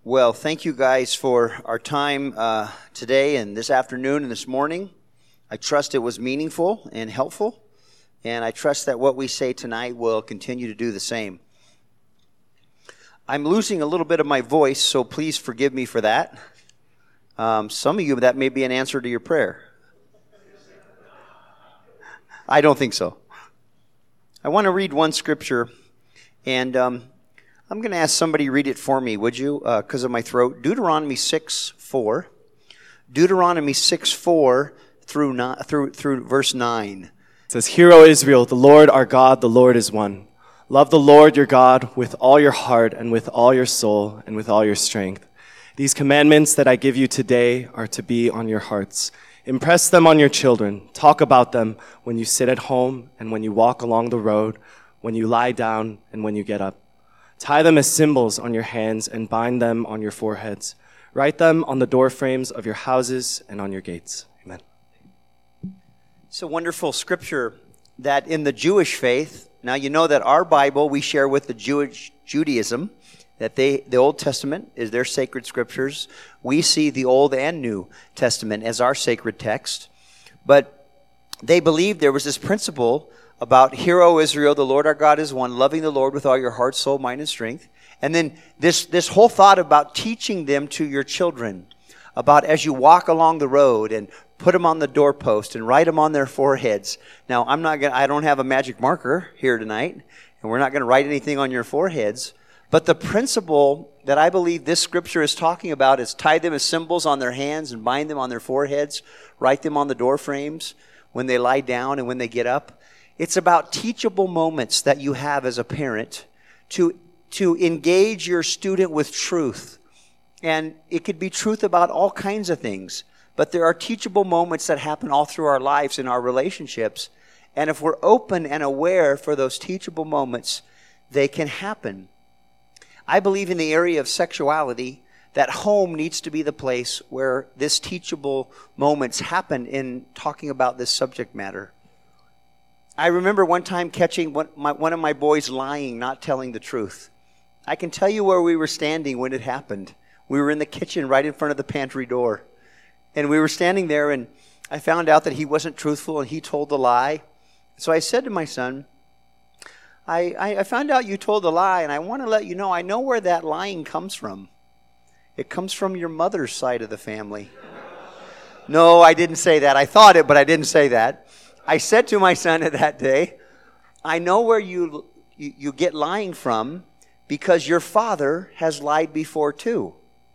Well, thank you guys for our time today and this afternoon and this morning. I trust it was meaningful and helpful, and I trust that what we say tonight will continue to do the same. I'm losing a little bit of my voice, so please forgive me for that. Some of you, that may be an answer to your prayer. I don't think so. I want to read one scripture, and I'm going to ask somebody to read it for me, would you, because of my throat. Deuteronomy 6:4. Deuteronomy 6:4 through verse 9. It says, "Hear, O Israel, the Lord our God, the Lord is one. Love the Lord your God with all your heart and with all your soul and with all your strength. These commandments that I give you today are to be on your hearts. Impress them on your children. Talk about them when you sit at home and when you walk along the road, when you lie down and when you get up. Tie them as symbols on your hands and bind them on your foreheads. Write them on the doorframes of your houses and on your gates." Amen. It's a wonderful scripture that in the Jewish faith, now you know that our Bible we share with the Judaism, that the Old Testament is their sacred scriptures. We see the Old and New Testament as our sacred text. But they believed there was this principle about, "Hear, O Israel, the Lord our God is one, loving the Lord with all your heart, soul, mind, and strength." And then this whole thought about teaching them to your children, about as you walk along the road and put them on the doorpost and write them on their foreheads. Now, I don't have a magic marker here tonight, and we're not going to write anything on your foreheads. But the principle that I believe this scripture is talking about is tie them as symbols on their hands and bind them on their foreheads, write them on the door frames when they lie down and when they get up. It's about teachable moments that you have as a parent to engage your student with truth. And it could be truth about all kinds of things. But there are teachable moments that happen all through our lives in our relationships. And if we're open and aware for those teachable moments, they can happen. I believe in the area of sexuality that home needs to be the place where this teachable moments happen in talking about this subject matter. I remember one time catching one of my boys lying, not telling the truth. I can tell you where we were standing when it happened. We were in the kitchen right in front of the pantry door. And we were standing there, and I found out that he wasn't truthful and he told the lie. So I said to my son, I found out you told a lie, and I want to let you know, I know where that lying comes from. It comes from your mother's side of the family. No, I didn't say that. I thought it, but I didn't say that. I said to my son that day, I know where you get lying from because your father has lied before too.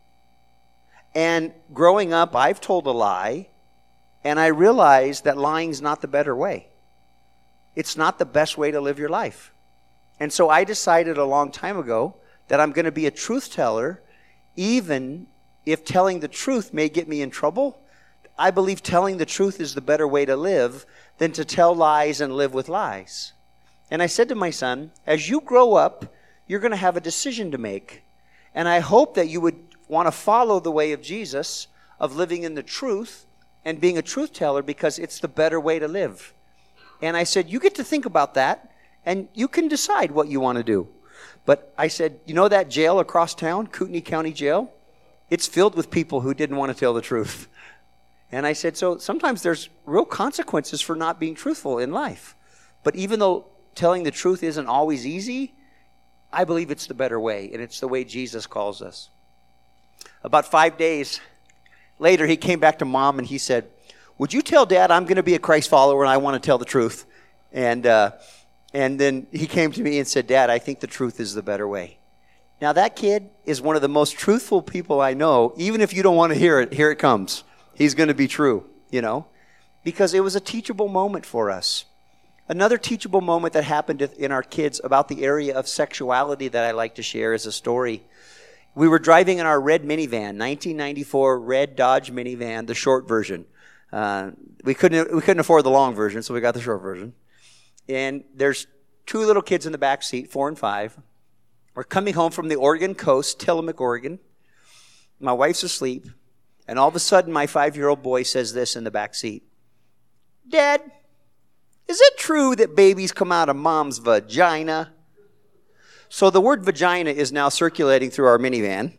And growing up, I've told a lie, and I realized that lying's not the better way. It's not the best way to live your life. And so I decided a long time ago that I'm going to be a truth teller, even if telling the truth may get me in trouble. I believe telling the truth is the better way to live than to tell lies and live with lies. And I said to my son, as you grow up, you're going to have a decision to make. And I hope that you would want to follow the way of Jesus, of living in the truth and being a truth teller, because it's the better way to live. And I said, you get to think about that, and you can decide what you want to do. But I said, you know that jail across town, Kootenai County Jail? It's filled with people who didn't want to tell the truth. And I said, so sometimes there's real consequences for not being truthful in life. But even though telling the truth isn't always easy, I believe it's the better way, and it's the way Jesus calls us. About 5 days later, he came back to Mom and he said, would you tell Dad I'm going to be a Christ follower and I want to tell the truth? And then he came to me and said, Dad, I think the truth is the better way. Now that kid is one of the most truthful people I know. Even if you don't want to hear it, here it comes. He's going to be true, because it was a teachable moment for us. Another teachable moment that happened in our kids about the area of sexuality that I like to share is a story. We were driving in our red minivan, 1994 red Dodge minivan, the short version. We couldn't afford the long version, so we got the short version. And there's two little kids in the back seat, 4 and 5. We're coming home from the Oregon coast, Tillamook, Oregon. My wife's asleep, and all of a sudden my 5-year-old boy says this in the back seat. Dad, is it true that babies come out of mom's vagina? So the word vagina is now circulating through our minivan.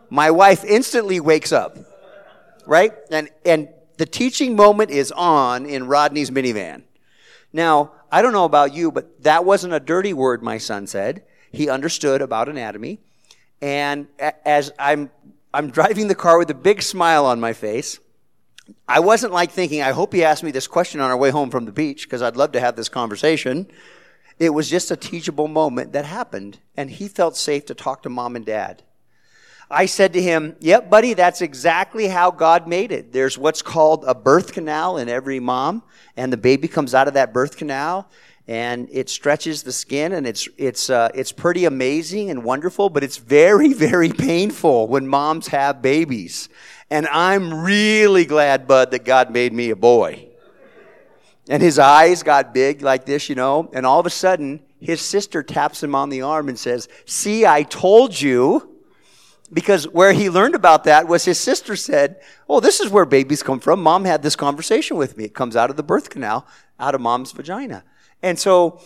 my wife instantly wakes up, right? And the teaching moment is on in Rodney's minivan. Now, I don't know about you, but that wasn't a dirty word my son said. He understood about anatomy. And as I'm driving the car with a big smile on my face, I wasn't like thinking, I hope he asked me this question on our way home from the beach, because I'd love to have this conversation. It was just a teachable moment that happened, and he felt safe to talk to mom and dad. I said to him, yep, buddy, that's exactly how God made it. There's what's called a birth canal in every mom, and the baby comes out of that birth canal, and it stretches the skin, and it's pretty amazing and wonderful, but it's very, very painful when moms have babies. And I'm really glad, Bud, that God made me a boy. And his eyes got big like this, and all of a sudden, his sister taps him on the arm and says, see, I told you. Because where he learned about that was his sister said, oh, this is where babies come from. Mom had this conversation with me. It comes out of the birth canal, out of mom's vagina. And so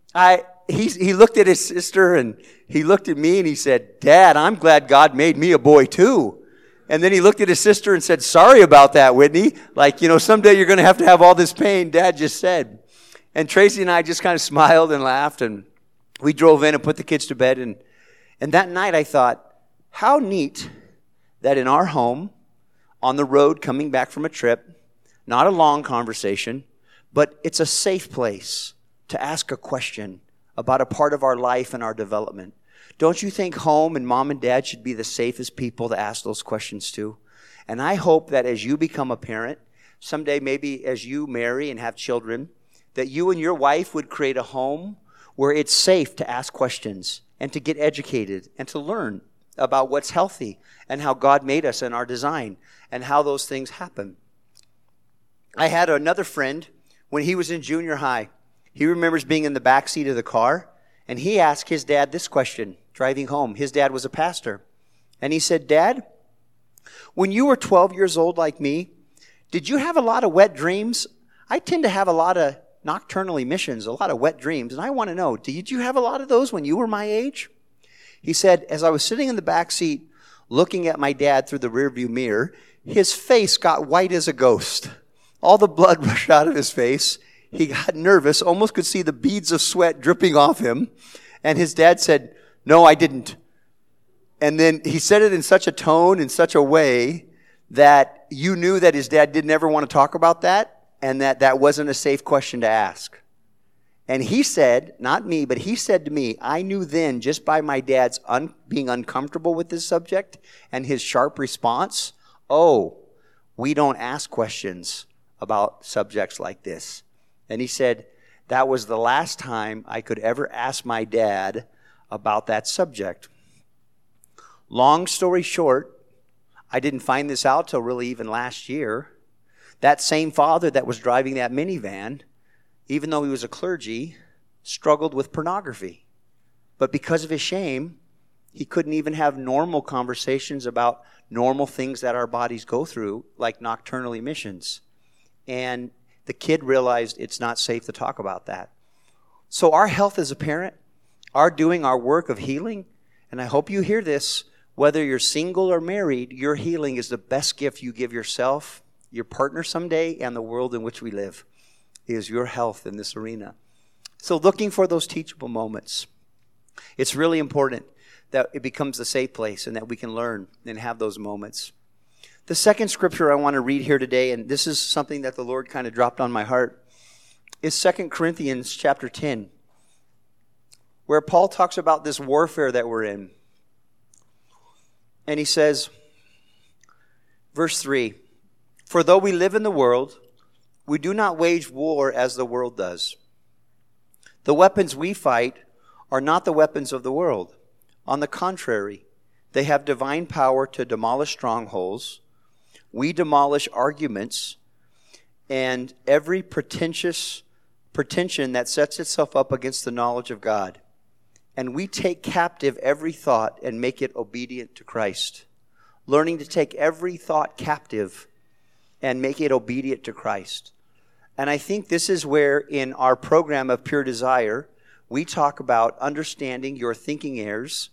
he looked at his sister and he looked at me and he said, Dad, I'm glad God made me a boy too. And then he looked at his sister and said, sorry about that, Whitney. Like, someday you're going to have all this pain, Dad just said. And Tracy and I just kind of smiled and laughed, and we drove in and put the kids to bed. And that night I thought, how neat that in our home, on the road coming back from a trip, not a long conversation, but it's a safe place to ask a question about a part of our life and our development. Don't you think home and mom and dad should be the safest people to ask those questions to? And I hope that as you become a parent, someday maybe as you marry and have children, that you and your wife would create a home where it's safe to ask questions and to get educated and to learn about what's healthy and how God made us and our design and how those things happen. I had another friend when he was in junior high. He remembers being in the back seat of the car, and he asked his dad this question driving home. His dad was a pastor. And he said, Dad, when you were 12 years old like me, did you have a lot of wet dreams? I tend to have a lot of nocturnal emissions, a lot of wet dreams, and I want to know, did you have a lot of those when you were my age? He said, as I was sitting in the back seat looking at my dad through the rearview mirror, his face got white as a ghost. All the blood rushed out of his face. He got nervous, almost could see the beads of sweat dripping off him. And his dad said, no, I didn't. And then he said it in such a tone, in such a way, that you knew that his dad didn't ever want to talk about that, and that wasn't a safe question to ask. And he said, not me, but he said to me, I knew then just by my dad's being uncomfortable with this subject and his sharp response, oh, we don't ask questions about subjects like this. And he said, that was the last time I could ever ask my dad about that subject. Long story short, I didn't find this out till really even last year. That same father that was driving that minivan, even though he was a clergy, struggled with pornography. But because of his shame, he couldn't even have normal conversations about normal things that our bodies go through, like nocturnal emissions. And the kid realized it's not safe to talk about that. So our health as a parent, our doing our work of healing, and I hope you hear this, whether you're single or married, your healing is the best gift you give yourself, your partner someday, and the world in which we live. Is your health in this arena. So looking for those teachable moments. It's really important that it becomes a safe place and that we can learn and have those moments. The second scripture I want to read here today, and this is something that the Lord kind of dropped on my heart, is 2 Corinthians chapter 10, where Paul talks about this warfare that we're in. And he says, verse 3, for though we live in the world, we do not wage war as the world does. The weapons we fight are not the weapons of the world. On the contrary, they have divine power to demolish strongholds. We demolish arguments and every pretension that sets itself up against the knowledge of God. And we take captive every thought and make it obedient to Christ. Learning to take every thought captive and make it obedient to Christ. And I think this is where in our program of Pure Desire, we talk about understanding your thinking errors,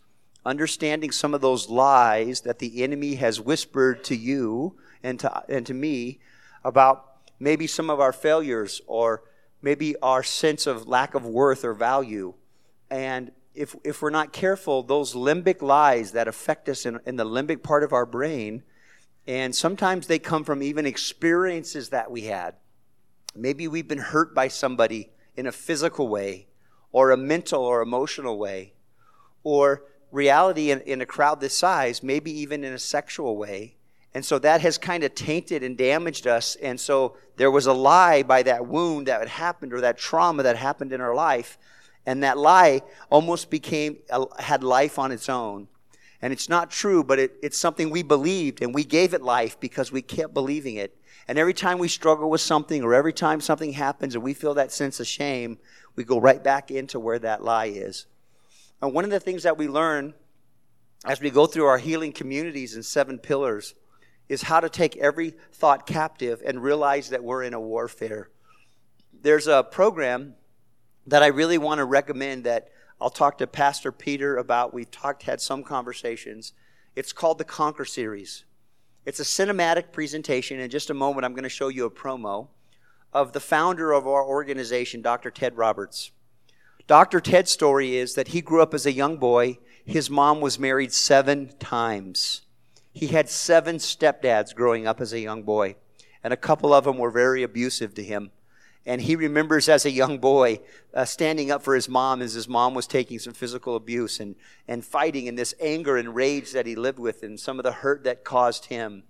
understanding some of those lies that the enemy has whispered to you and to me about maybe some of our failures or maybe our sense of lack of worth or value. And if we're not careful, those limbic lies that affect us in the limbic part of our brain, and sometimes they come from even experiences that we had. Maybe we've been hurt by somebody in a physical way or a mental or emotional way, or reality in a crowd this size, maybe even in a sexual way. And so that has kind of tainted and damaged us. And so there was a lie by that wound that had happened or that trauma that happened in our life. And that lie almost had life on its own. And it's not true, but it's something we believed, and we gave it life because we kept believing it. And every time we struggle with something, or every time something happens and we feel that sense of shame, we go right back into where that lie is. And one of the things that we learn as we go through our healing communities and 7 pillars is how to take every thought captive and realize that we're in a warfare. There's a program that I really want to recommend that I'll talk to Pastor Peter about. We've had some conversations. It's called the Conquer Series. It's a cinematic presentation. In just a moment, I'm going to show you a promo of the founder of our organization, Dr. Ted Roberts. Dr. Ted's story is that he grew up as a young boy. His mom was married 7 times. He had 7 stepdads growing up as a young boy, and a couple of them were very abusive to him. And he remembers as a young boy standing up for his mom as his mom was taking some physical abuse and fighting in this anger and rage that he lived with and some of the hurt that caused him.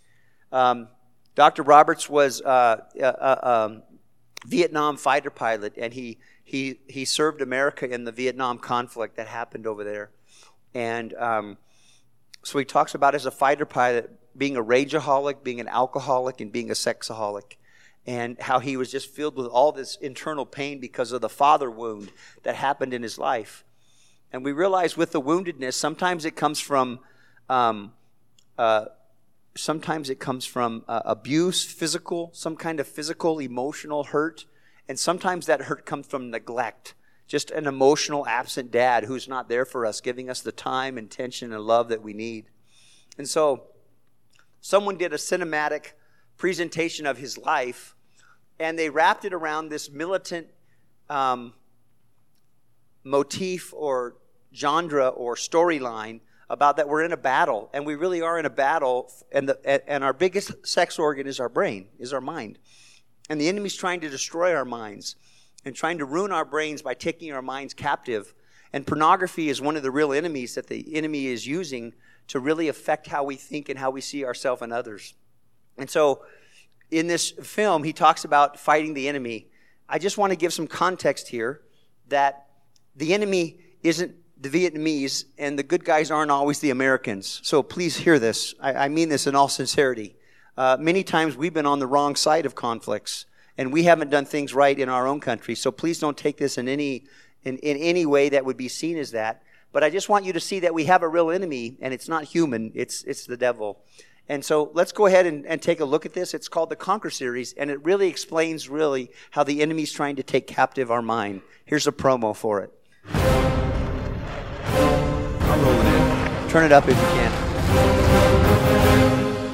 Dr. Roberts was a Vietnam fighter pilot, and he served America in the Vietnam conflict that happened over there. And so he talks about as a fighter pilot being a rageaholic, being an alcoholic, and being a sexaholic. And how he was just filled with all this internal pain because of the father wound that happened in his life. And we realize with the woundedness, sometimes it comes from abuse, physical, some kind of physical, emotional hurt. And sometimes that hurt comes from neglect, just an emotional, absent dad who's not there for us, giving us the time and attention and love that we need. And so someone did a cinematic presentation of his life, and they wrapped it around this militant motif or genre or storyline about that we're in a battle, and we really are in a battle, and our biggest sex organ is our brain, is our mind. And the enemy's trying to destroy our minds and trying to ruin our brains by taking our minds captive. And pornography is one of the real enemies that the enemy is using to really affect how we think and how we see ourselves and others. And so in this film, he talks about fighting the enemy. I just want to give some context here that the enemy isn't the Vietnamese, and the good guys aren't always the Americans. So please hear this. I mean this in all sincerity. Many times we've been on the wrong side of conflicts, and we haven't done things right in our own country. So please don't take this in any way that would be seen as that. But I just want you to see that we have a real enemy, and it's not human. It's the devil. And so let's go ahead and take a look at this. It's called the Conquer Series, and it really explains how the enemy's trying to take captive our mind. Here's a promo for it. I'm rolling in. Turn it up if you can.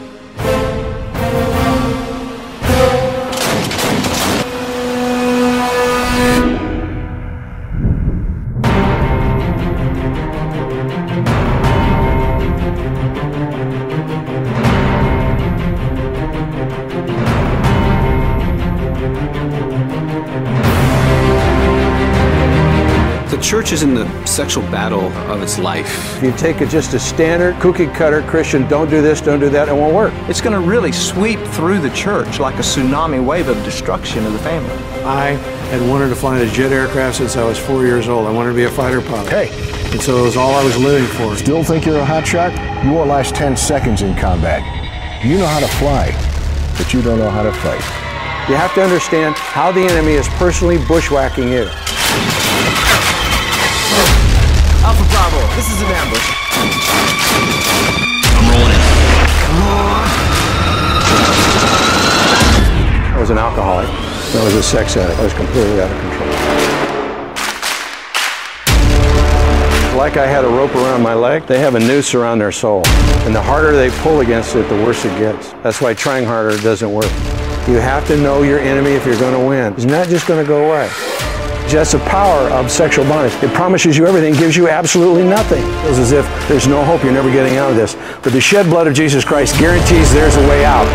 The church is in the sexual battle of its life. If you take just a standard cookie-cutter Christian, don't do this, don't do that, it won't work. It's going to really sweep through the church like a tsunami wave of destruction of the family. I had wanted to fly in a jet aircraft since I was 4 years old. I wanted to be a fighter pilot. Hey. And so it was all I was living for. Still think you're a hotshot? You won't last 10 seconds in combat. You know how to fly, but you don't know how to fight. You have to understand how the enemy is personally bushwhacking you. Alpha Bravo, this is an ambush. I'm rolling in. I was an alcoholic. I was a sex addict. I was completely out of control. like I had a rope around my leg, they have a noose around their soul. And the harder they pull against it, the worse it gets. That's why trying harder doesn't work. You have to know your enemy if you're going to win. It's not just going to go away. That's the power of sexual bondage. It promises you everything, gives you absolutely nothing. It feels as if there's no hope, you're never getting out of this. But the shed blood of Jesus Christ guarantees there's a way out.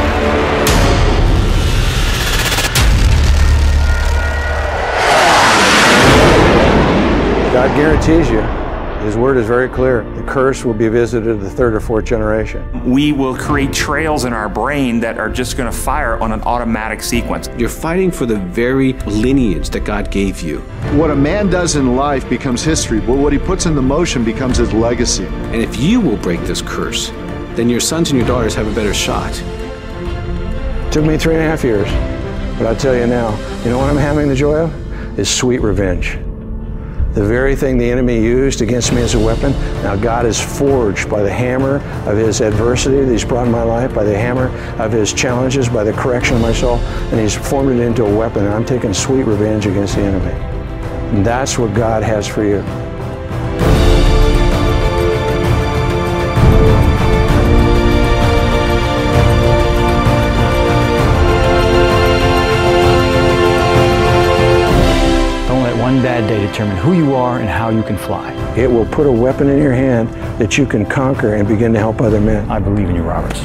God guarantees you. His word is very clear. The curse will be visited the third or fourth generation. We will create trails in our brain that are just going to fire on an automatic sequence. You're fighting for the very lineage that God gave you. What a man does in life becomes history, but what he puts into motion becomes his legacy. And if you will break this curse, then your sons and your daughters have a better shot. It took me 3.5 years, but I'll tell you now, you know what I'm having the joy of? Is sweet revenge. The very thing the enemy used against me as a weapon, now God is forged by the hammer of his adversity that he's brought in my life, by the hammer of his challenges, by the correction of my soul, and he's formed it into a weapon, and I'm taking sweet revenge against the enemy. And that's what God has for you. One bad day determine who you are and how you can fly. It will put a weapon in your hand that you can conquer and begin to help other men. I believe in you, Roberts.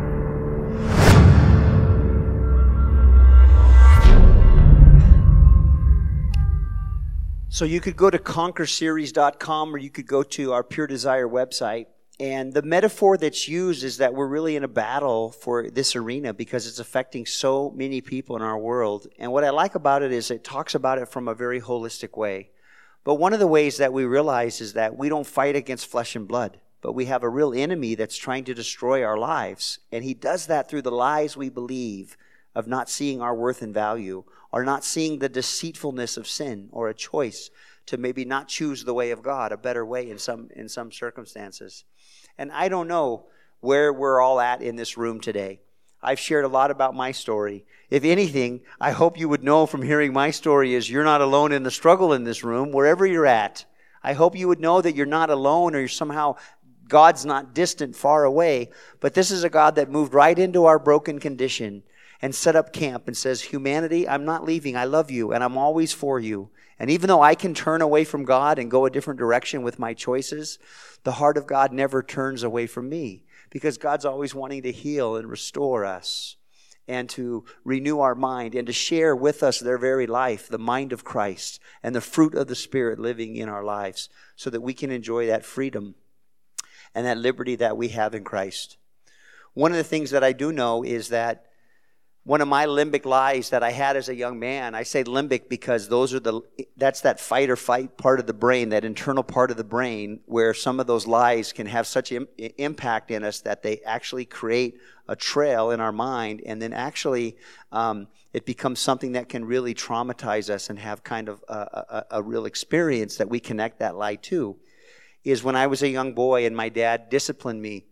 So you could go to conquerseries.com or you could go to our Pure Desire website. And the metaphor that's used is that we're really in a battle for this arena because it's affecting so many people in our world. And what I like about it is it talks about it from a very holistic way. But one of the ways that we realize is that we don't fight against flesh and blood, but we have a real enemy that's trying to destroy our lives. And he does that through the lies we believe of not seeing our worth and value, or not seeing the deceitfulness of sin, or a choice to maybe not choose the way of God, a better way in some circumstances. And I don't know where we're all at in this room today. I've shared a lot about my story. If anything, I hope you would know from hearing my story is you're not alone in the struggle in this room, wherever you're at. I hope you would know that you're not alone, or you're somehow God's not distant, far away. But this is a God that moved right into our broken condition and set up camp and says, humanity, I'm not leaving. I love you, and I'm always for you. And even though I can turn away from God and go a different direction with my choices, the heart of God never turns away from me, because God's always wanting to heal and restore us and to renew our mind and to share with us their very life, the mind of Christ and the fruit of the Spirit living in our lives, so that we can enjoy that freedom and that liberty that we have in Christ. One of the things that I do know is that one of my limbic lies that I had as a young man, I say limbic because that's that fight or flight part of the brain, that internal part of the brain where some of those lies can have such impact in us that they actually create a trail in our mind, and then actually it becomes something that can really traumatize us and have kind of a real experience that we connect that lie to, is when I was a young boy and my dad disciplined me.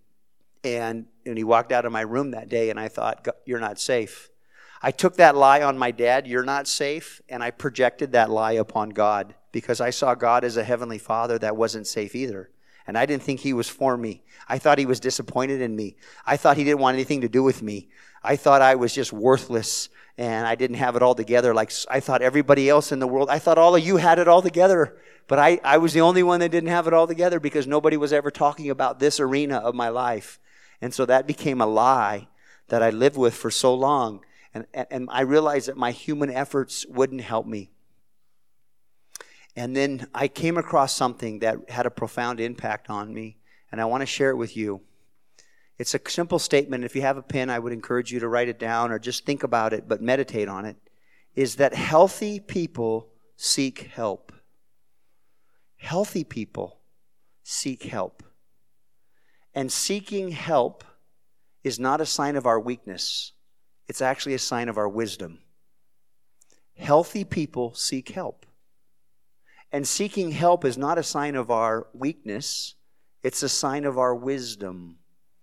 And he walked out of my room that day, and I thought, you're not safe. I took that lie on my dad, you're not safe, and I projected that lie upon God, because I saw God as a heavenly Father that wasn't safe either. And I didn't think he was for me. I thought he was disappointed in me. I thought he didn't want anything to do with me. I thought I was just worthless, and I didn't have it all together. Like I thought everybody else in the world, I thought all of you had it all together. But I was the only one that didn't have it all together, because nobody was ever talking about this arena of my life. And so that became a lie that I lived with for so long. And I realized that my human efforts wouldn't help me. And then I came across something that had a profound impact on me, and I want to share it with you. It's a simple statement. If you have a pen, I would encourage you to write it down or just think about it, but meditate on it, is that healthy people seek help. Healthy people seek help. And seeking help is not a sign of our weakness. It's actually a sign of our wisdom. Healthy people seek help. And seeking help is not a sign of our weakness. It's a sign of our wisdom.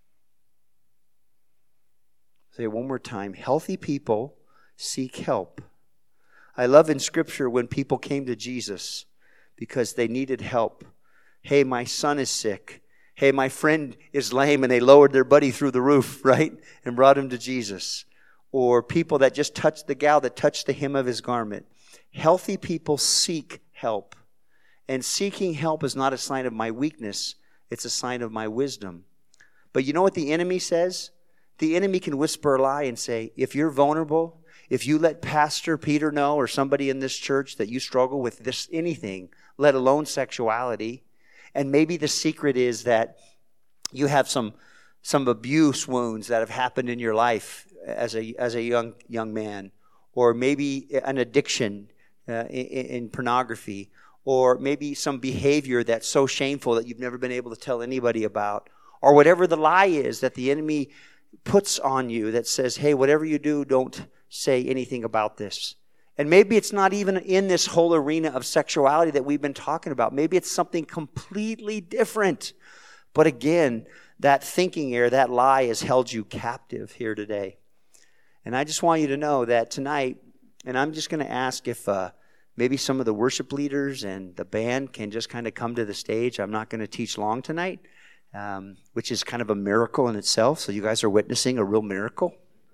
Say it one more time. Healthy people seek help. I love in Scripture when people came to Jesus because they needed help Hey, my son is sick. Hey, my friend is lame, and they lowered their buddy through the roof, right? And brought him to Jesus. Or people that just touched the gal that touched the hem of his garment. Healthy people seek help. And seeking help is not a sign of my weakness. It's a sign of my wisdom. But you know what the enemy says? The enemy can whisper a lie and say, if you're vulnerable, if you let Pastor Peter know or somebody in this church that you struggle with this anything, let alone sexuality, and maybe the secret is that you have some abuse wounds that have happened in your life as a young man, or maybe an addiction in pornography, or maybe some behavior that's so shameful that you've never been able to tell anybody about, or whatever the lie is that the enemy puts on you that says, hey, whatever you do, don't say anything about this. And maybe it's not even in this whole arena of sexuality that we've been talking about. Maybe it's something completely different. But again, that thinking error, that lie has held you captive here today. And I just want you to know that tonight, and I'm just going to ask if maybe some of the worship leaders and the band can just kind of come to the stage. I'm not going to teach long tonight, which is kind of a miracle in itself. So you guys are witnessing a real miracle.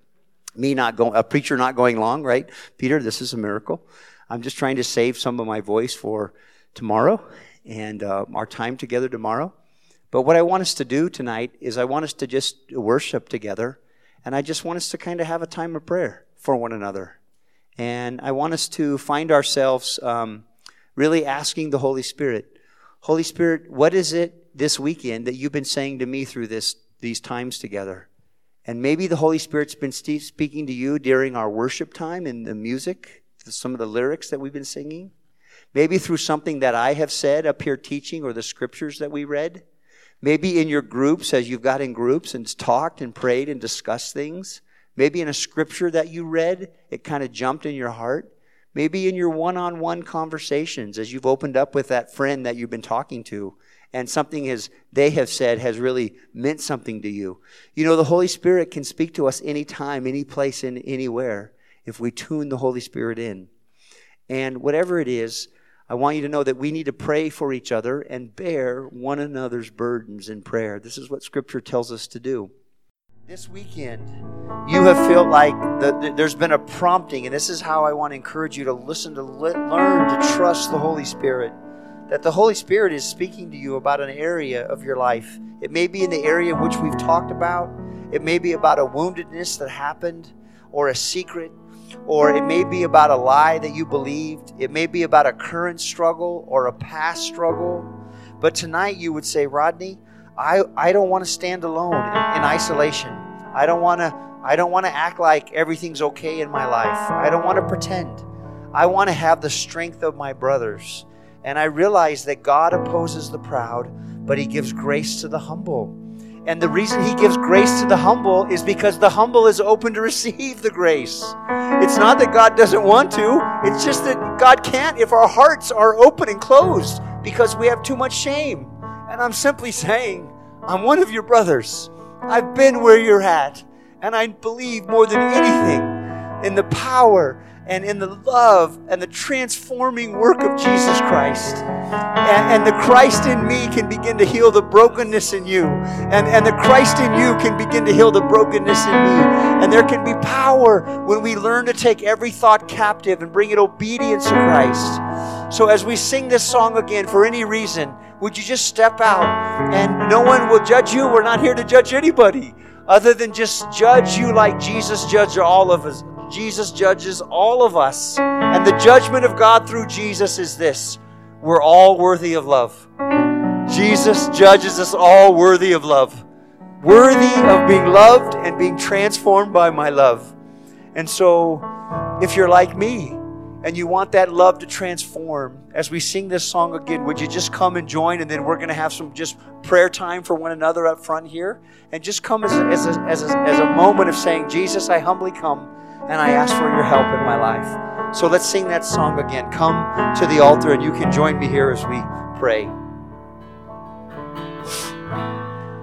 A preacher not going long, right? Peter, this is a miracle. I'm just trying to save some of my voice for tomorrow and our time together tomorrow. But what I want us to do tonight is I want us to just worship together. And I just want us to kind of have a time of prayer for one another. And I want us to find ourselves really asking the Holy Spirit, Holy Spirit, what is it this weekend that you've been saying to me through these times together? And maybe the Holy Spirit's been speaking to you during our worship time in the music, some of the lyrics that we've been singing. Maybe through something that I have said up here teaching or the scriptures that we read. Maybe in your groups, as you've got in groups and talked and prayed and discussed things. Maybe in a scripture that you read, it kind of jumped in your heart. Maybe in your one-on-one conversations as you've opened up with that friend that you've been talking to. And something they have said has really meant something to you. You know, the Holy Spirit can speak to us anytime, any place, and anywhere if we tune the Holy Spirit in. And whatever it is, I want you to know that we need to pray for each other and bear one another's burdens in prayer. This is what Scripture tells us to do. This weekend, you have felt like there's been a prompting, and this is how I want to encourage you to listen, to learn to trust the Holy Spirit. That the Holy Spirit is speaking to you about an area of your life. It may be in the area which we've talked about. It may be about a woundedness that happened, or a secret, or it may be about a lie that you believed. It may be about a current struggle or a past struggle. But tonight you would say, Rodney, I don't want to stand alone in isolation. I don't want to act like everything's okay in my life. I don't want to pretend. I want to have the strength of my brothers. And I realize that God opposes the proud, but He gives grace to the humble. And the reason He gives grace to the humble is because the humble is open to receive the grace. It's not that God doesn't want to. It's just that God can't if our hearts are open and closed because we have too much shame. And I'm simply saying, I'm one of your brothers. I've been where you're at. And I believe more than anything in the power and in the love and the transforming work of Jesus Christ. And the Christ in me can begin to heal the brokenness in you. And the Christ in you can begin to heal the brokenness in me. And there can be power when we learn to take every thought captive and bring it obedience to Christ. So as we sing this song again, for any reason, would you just step out? And no one will judge you. We're not here to judge anybody other than just judge you like Jesus judged all of us. Jesus judges all of us. And the judgment of God through Jesus is this: we're all worthy of love. Jesus judges us all worthy of love. Worthy of being loved and being transformed by my love. And so, if you're like me and you want that love to transform, as we sing this song again, would you just come and join? And then we're going to have some just prayer time for one another up front here. And just come as a moment of saying, Jesus, I humbly come. And I ask for your help in my life. So let's sing that song again. Come to the altar and you can join me here as we pray.